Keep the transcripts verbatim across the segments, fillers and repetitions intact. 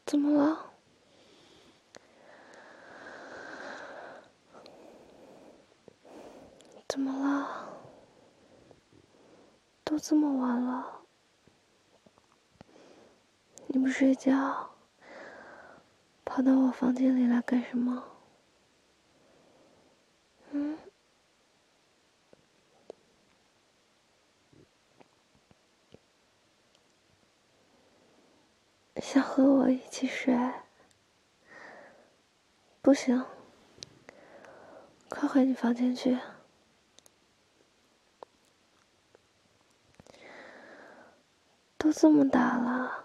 怎么了？怎么了？都这么晚了，你不睡觉，跑到我房间里来干什么？嗯？想和我一起睡？不行，快回你房间去。都这么大了，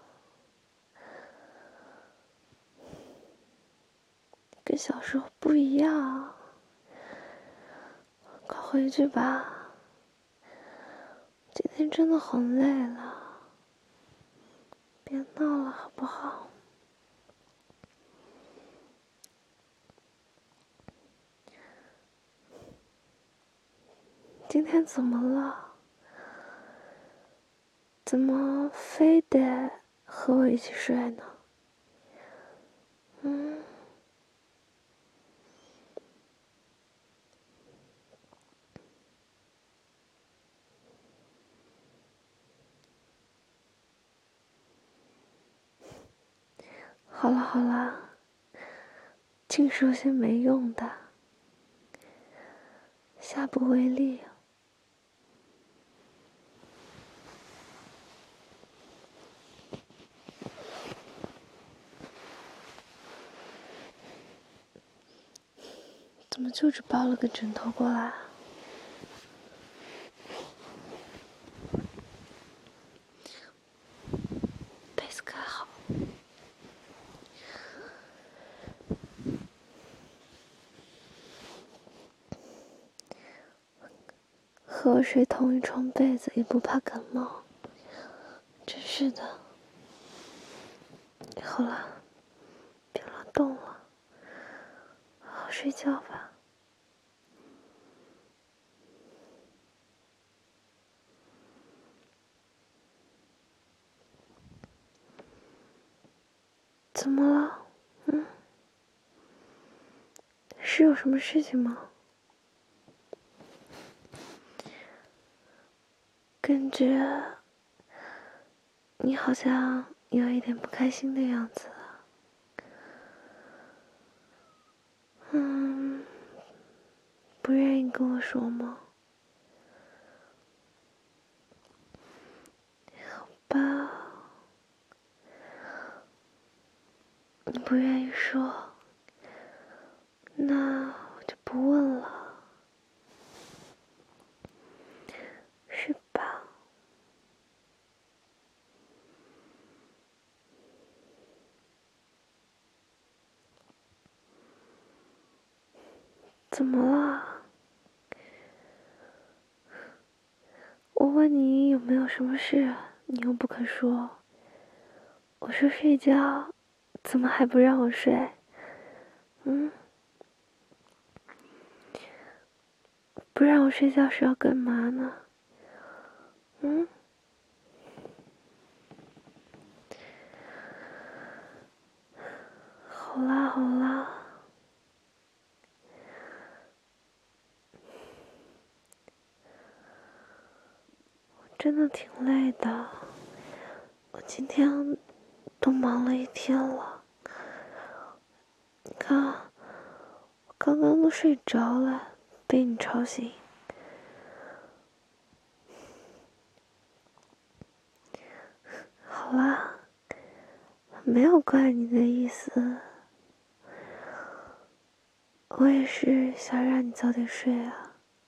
跟小时候不一样，快回去吧。今天真的很累了，别闹了好不好？今天怎么了？怎么非得和我一起睡呢？嗯？好了好了，净说些没用的，下不为例。怎么就只抱了个枕头过来？被子盖好。和我睡同一床被子也不怕感冒，真是的。好了，别乱动了，好好睡觉吧。怎么了？嗯？是有什么事情吗？感觉你好像有一点不开心的样子。嗯，不愿意跟我说吗？好吧，你不愿意说，那我就不问了，是吧？怎么了？我问你有没有什么事，你又不肯说。我说睡觉，怎么还不让我睡？嗯？不让我睡觉是要干嘛呢？嗯？好啦好啦，我真的挺累的，我今天都忙了一天了。你看，我刚刚都睡着了，被你吵醒。好啦，没有怪你的意思，我也是想让你早点睡啊。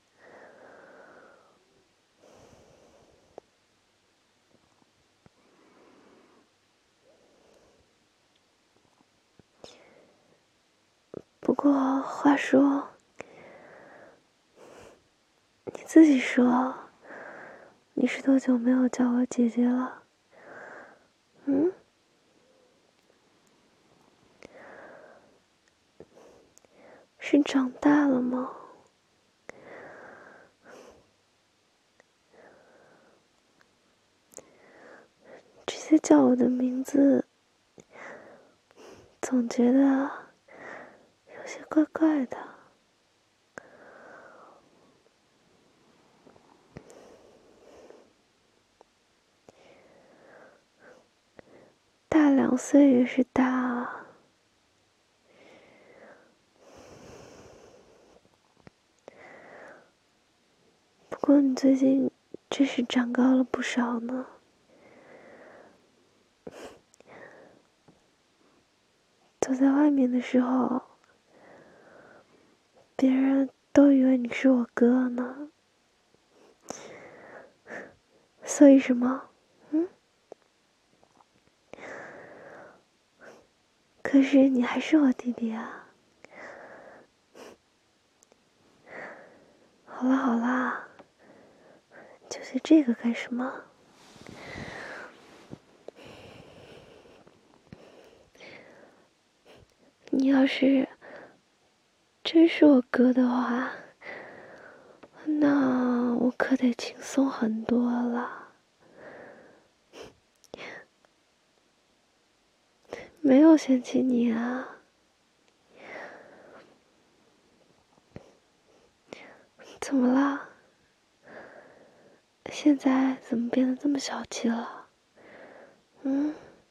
不过话说，你自己说，你是多久没有叫我姐姐了？嗯？是长大了吗？直接叫我的名字， 总觉得有些怪怪的。大两岁也是大啊。不过你最近真是长高了不少呢。走在外面的时候，别人都以为你是我哥呢。所以什么？嗯？可是你还是我弟弟啊。好啦好啦，纠结这个干什么？你要是真是我哥的话，那我可得轻松很多了。没有嫌弃你啊。怎么了？现在怎么变得这么小气了？嗯？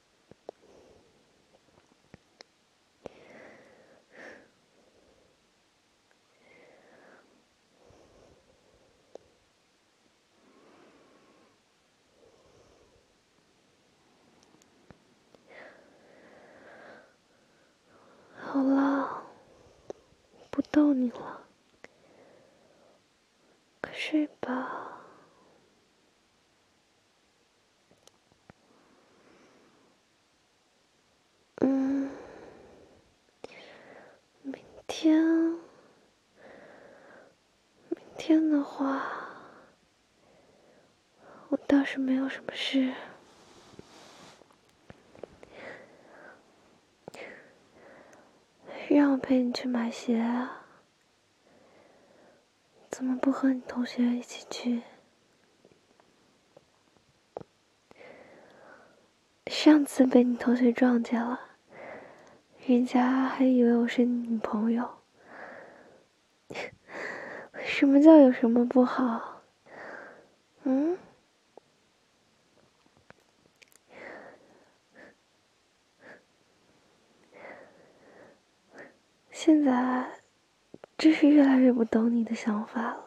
好了，不逗你了，快睡吧。嗯，明天，明天的话，我倒是没有什么事。让我陪你去买鞋啊？怎么不和你同学一起去？上次被你同学撞见了，人家还以为我是你女朋友。什么叫有什么不好？嗯？现在真是越来越不懂你的想法了。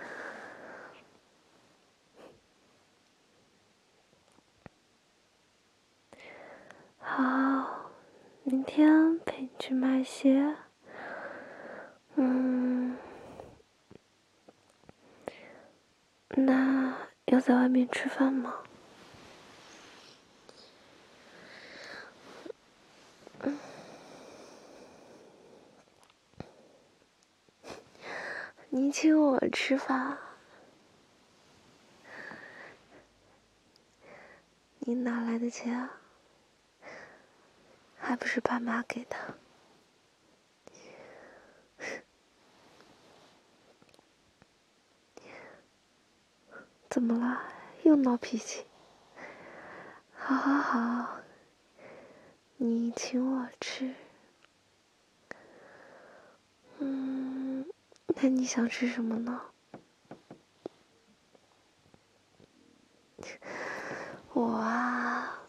好，明天陪你去买鞋。嗯，那要在外面吃饭吗？嗯，你请我吃饭，你哪来的钱啊？还不是爸妈给的。怎么了？又闹脾气？好好好，你请我吃。嗯，那你想吃什么呢？我啊，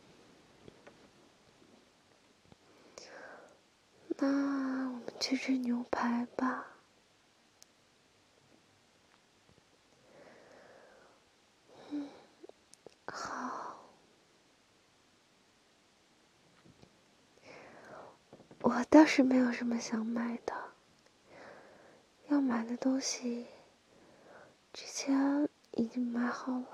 那我们去吃牛排吧。嗯，好。我倒是没有什么想买的，要买的东西之前已经买好了。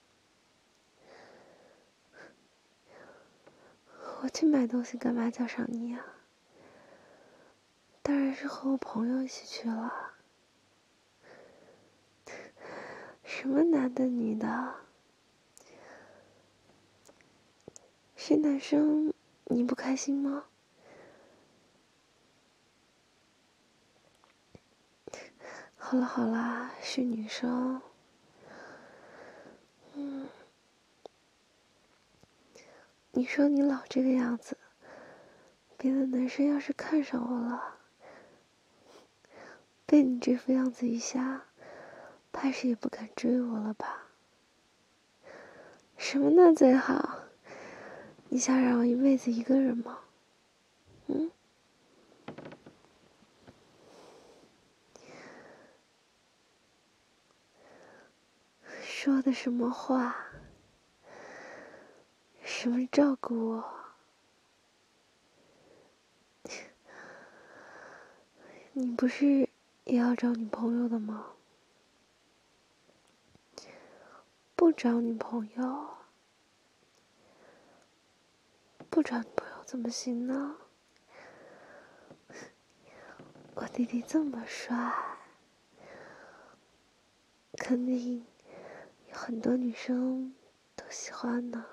我去买东西干嘛叫上你呀？当然是和我朋友一起去了。什么男的女的？是男生你不开心吗？好了好了，是女生。嗯，你说你老这个样子， 别的男生要是看上我了，被你这副样子一下，怕是也不敢追我了吧？什么呢最好？你想让我一辈子一个人吗？嗯？说的什么话？什么照顾我？你不是也要找女朋友的吗？不找女朋友，不找女朋友怎么行呢？我弟弟这么帅，肯定有很多女生都喜欢呢。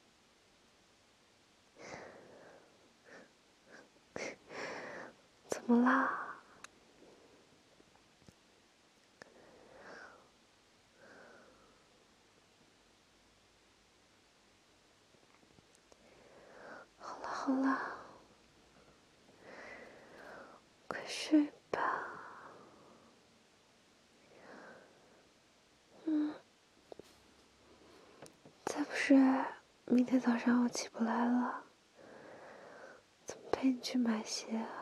怎么啦？好了好了，快睡吧。嗯，再不睡，明天早上我起不来了，怎么陪你去买鞋啊？